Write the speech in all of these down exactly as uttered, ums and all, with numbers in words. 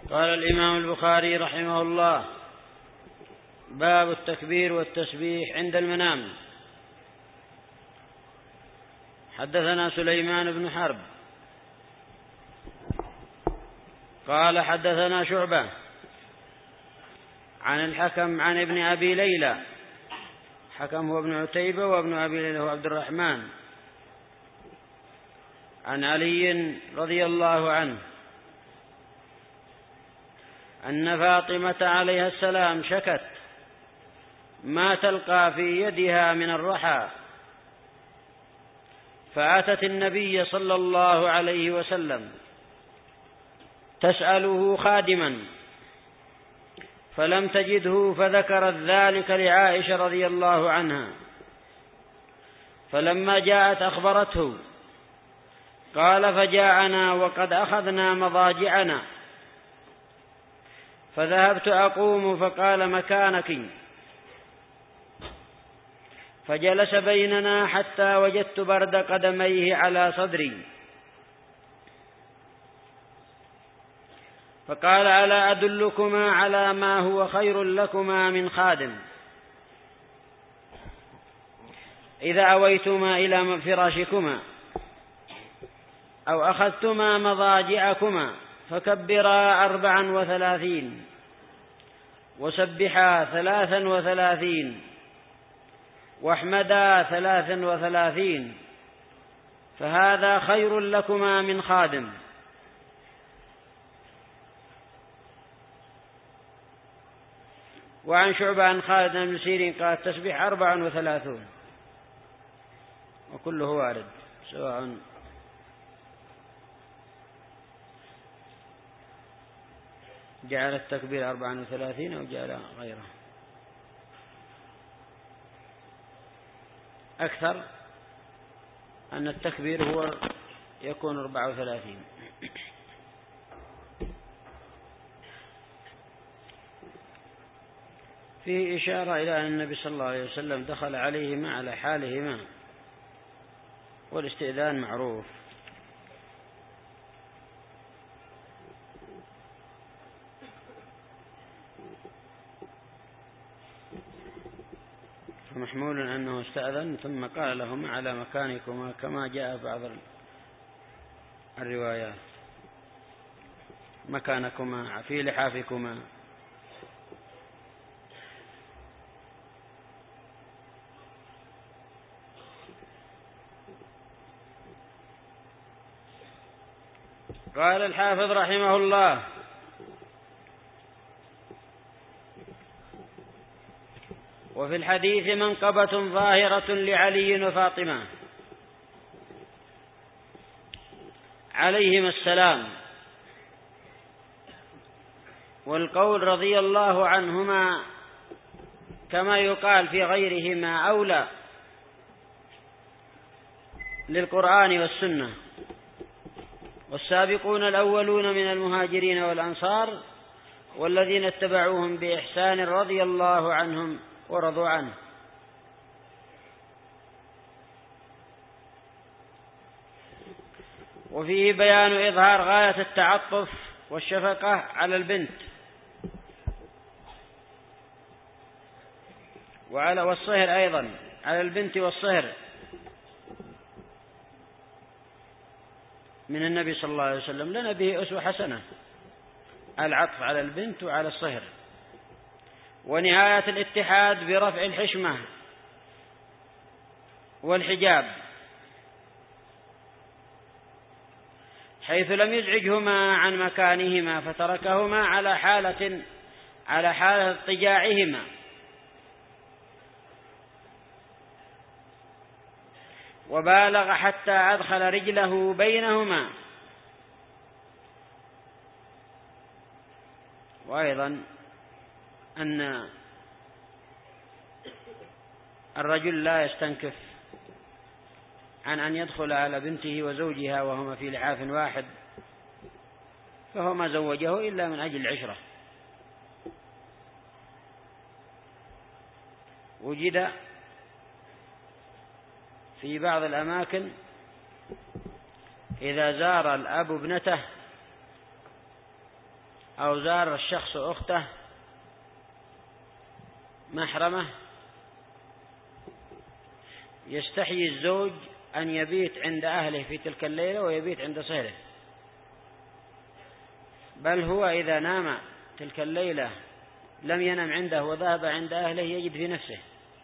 قال الإمام البخاري رحمه الله: باب التكبير والتسبيح عند المنام. حدثنا سليمان بن حرب قال حدثنا شعبة عن الحكم عن ابن أبي ليلى. حكم هو ابن عتيبة، وابن أبي ليلى هو عبد الرحمن، عن علي رضي الله عنه أن فاطمة عليها السلام شكت ما تلقى في يدها من الرحى، فأتت النبي صلى الله عليه وسلم تسأله خادما، فلم تجده، فذكرت ذلك لعائشة رضي الله عنها، فلما جاءت أخبرته، قال: فجاءنا وقد أخذنا مضاجعنا، فذهبت أقوم، فقال: مكانك، فجلس بيننا حتى وجدت برد قدميه على صدري، فقال: ألا أدلكما على ما هو خير لكما من خادم؟ إذا أويتما إلى فراشكما أو أخذتما مضاجعكما فكبرا أربعا وثلاثين، وسبحا ثلاثا وثلاثين، واحمدا ثلاثا وثلاثين، فهذا خير لكما من خادم. وعن شعبة عن خالد بن سيرين قال: التسبيح أربع وثلاثون. وكله وارد، سواء جعل التكبير أربعا وثلاثين أو جعل غيره. أكثر أن التكبير هو يكون أربعة وثلاثين. فيه إشارة إلى أن النبي صلى الله عليه وسلم دخل عليهما على حالهما، والاستئذان معروف. فمحمول أنه استأذن ثم قال لهما على مكانكما، كما جاء بعض الروايات: مكانكما في لحافكما. قال الحافظ رحمه الله: وفي الحديث منقبة ظاهرة لعلي وفاطمة عليهما السلام، والقول رضي الله عنهما كما يقال في غيرهما أولى للقرآن والسنة. والسابقون الأولون من المهاجرين والأنصار والذين اتبعوهم بإحسان رضي الله عنهم ورضوا عنه. وفيه بيان إظهار غاية التعطف والشفقة على البنت وعلى والصهر أيضا، على البنت والصهر من النبي صلى الله عليه وسلم، لنا به أسوة حسنة، العطف على البنت وعلى الصهر. ونهاية الاتحاد برفع الحشمة والحجاب، حيث لم يزعجهما عن مكانهما، فتركهما على حالة على حالة اضطجاعهما، وبالغ حتى أدخل رجله بينهما. وأيضا أن الرجل لا يستنكف عن أن يدخل على بنته وزوجها وهما في لحاف واحد، فهو ما زوجه إلا من أجل العشرة. وجد في بعض الأماكن إذا زار الأب ابنته أو زار الشخص أخته محرمة، يستحيي الزوج أن يبيت عند أهله في تلك الليلة ويبيت عند صهره، بل هو إذا نام تلك الليلة لم ينم عنده وذهب عند أهله يجد في نفسه.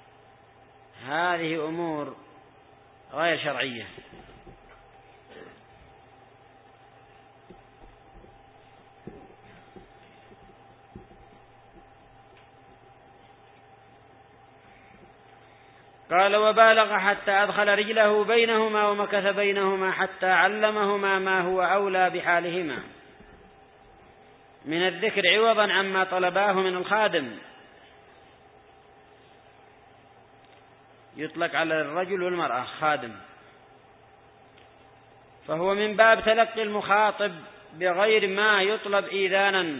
هذه أمور غير شرعية. قال: وبالغ حتى أدخل رجله بينهما ومكث بينهما حتى علمهما ما هو أولى بحالهما من الذكر عوضا عما طلباه من الخادم. يطلق على الرجل والمرأة خادم، فهو من باب تلقي المخاطب بغير ما يطلب إيذانا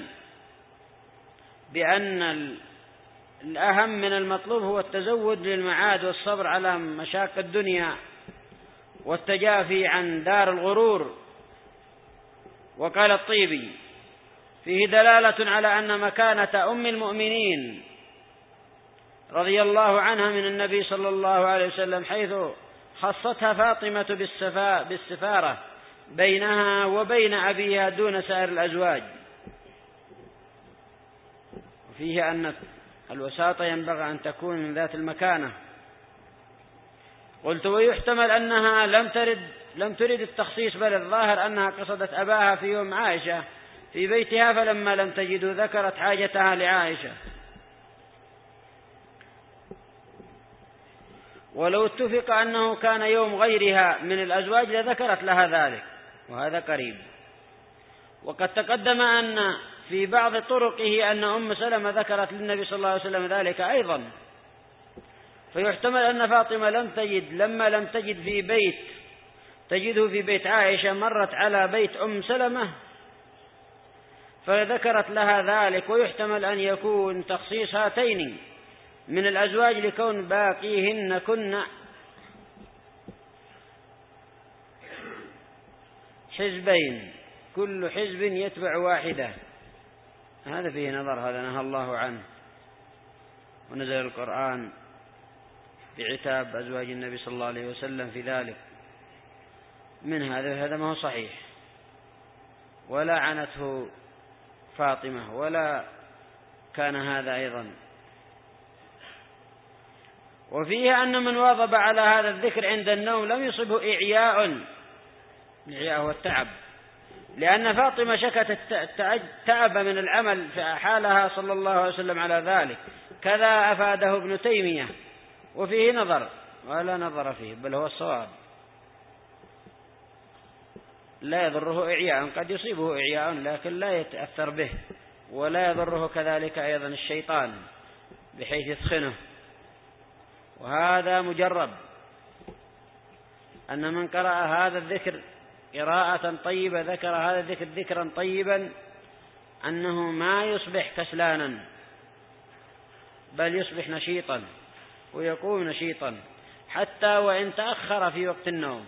بأن الأهم من المطلوب هو التزود للمعاد والصبر على مشاق الدنيا والتجافي عن دار الغرور. وقال الطيبي: فيه دلالة على أن مكانة أم المؤمنين رضي الله عنها من النبي صلى الله عليه وسلم، حيث خصتها فاطمة بالسفارة بينها وبين أبيها دون سائر الأزواج. وفيه أن الوساطة ينبغي أن تكون من ذات المكانة. قلت: ويحتمل أنها لم ترد لم ترد التخصيص، بل الظاهر أنها قصدت أباها في يوم عائشة في بيتها، فلما لم تجد ذكرت حاجتها لعائشة. ولو اتفق أنه كان يوم غيرها من الأزواج لذكرت لها ذلك، وهذا قريب. وقد تقدم أن في بعض طرقه أن أم سلمة ذكرت للنبي صلى الله عليه وسلم ذلك أيضا، فيحتمل أن فاطمة لم تجد لما لم تجد في بيت تجده في بيت عائشة مرت على بيت أم سلمة فذكرت لها ذلك. ويحتمل أن يكون تخصيص هاتين من الأزواج لكون باقيهن كن حزبين، كل حزب يتبع واحدة. هذا فيه نظر، هذا نهى الله عنه، ونزل القرآن بعتاب أزواج النبي صلى الله عليه وسلم في ذلك. من هذا هذا ما هو صحيح، ولا عنته فاطمة ولا كان هذا أيضا. وفيه أن من واظب على هذا الذكر عند النوم لم يصبه إعياء، الإعياء هو التعب، لأن فاطمة شكت التعب من العمل فحالها صلى الله عليه وسلم على ذلك. كذا أفاده ابن تيمية، وفيه نظر ولا نظر فيه، بل هو الصواب. لا يضره إعياء، قد يصيبه إعياء لكن لا يتأثر به، ولا يضره كذلك أيضا الشيطان بحيث يثخنه. وهذا مجرب أن من قرأ هذا الذكر قراءة طيبة ذكر هذا الذكر ذكرا طيبا أنه ما يصبح كسلانا، بل يصبح نشيطا ويقوم نشيطا حتى وإن تأخر في وقت النوم،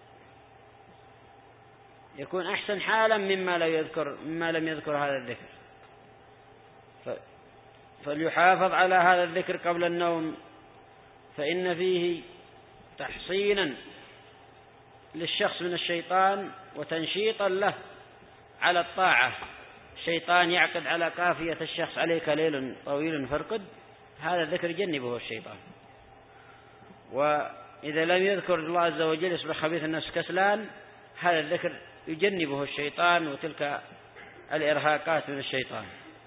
يكون أحسن حالا مما لا يذكر مما لم يذكر هذا الذكر. فليحافظ على هذا الذكر قبل النوم، فإن فيه تحصينا للشخص من الشيطان وتنشيطا له على الطاعة. الشيطان يعقد على قافية الشخص: عليك ليل طويل فارقد. هذا الذكر يجنبه الشيطان. وإذا لم يذكر الله عز وجل يصبح خبيث النفس كسلان، هذا الذكر يجنبه الشيطان وتلك الإرهاقات من الشيطان.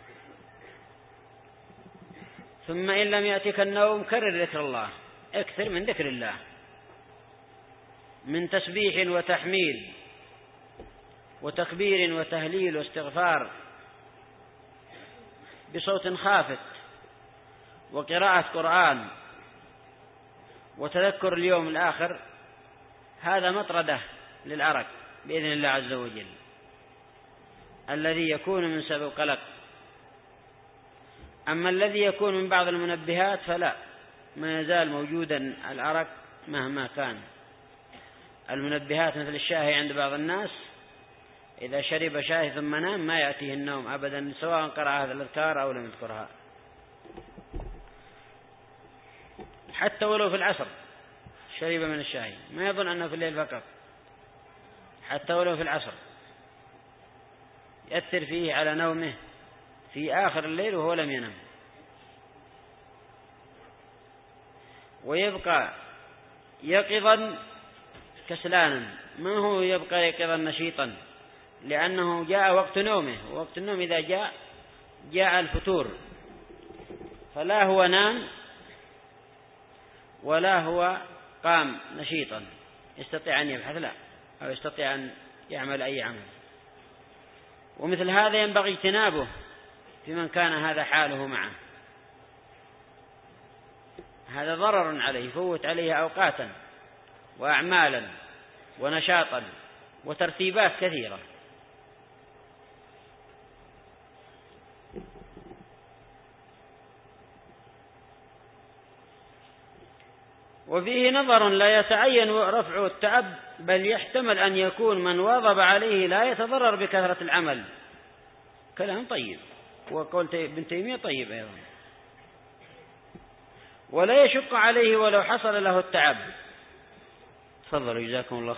ثم إن لم يأتك النوم كرر ذكر الله، اكثر من ذكر الله من تسبيح وتحميد وتكبير وتهليل واستغفار بصوت خافت، وقراءة قرآن وتذكر اليوم الآخر. هذا مطردة للأرق بإذن الله عز وجل الذي يكون من سبب قلق. أما الذي يكون من بعض المنبهات فلا، ما يزال موجودا الأرق مهما كان. المنبهات مثل الشاهي عند بعض الناس إذا شرب شاي ثم نام ما يأتيه النوم أبدا، سواء قرأ هذا الأذكار أو لم يذكرها. حتى ولو في العصر شرب من الشاي ما يظن أنه في الليل فقط، حتى ولو في العصر يأثر فيه على نومه في آخر الليل وهو لم ينم، ويبقى يقظا كسلانا، ما هو يبقى يقظا نشيطا، لأنه جاء وقت نومه، ووقت النوم إذا جاء جاء الفتور، فلا هو نام ولا هو قام نشيطا يستطيع أن يبحث لا، أو يستطيع أن يعمل أي عمل. ومثل هذا ينبغي اجتنابه في من كان هذا حاله معه، هذا ضرر عليه، يفوت عليه أوقاتا وأعمالا ونشاطا وترتيبات كثيرة. وفيه نظر لا يتعين رفع التعب، بل يحتمل أن يكون من واظب عليه لا يتضرر بكثرة العمل. كلام طيب، وقول ابن تيمية طيب أيضا. ولا يشق عليه ولو حصل له التعب. تفضلوا جزاكم الله.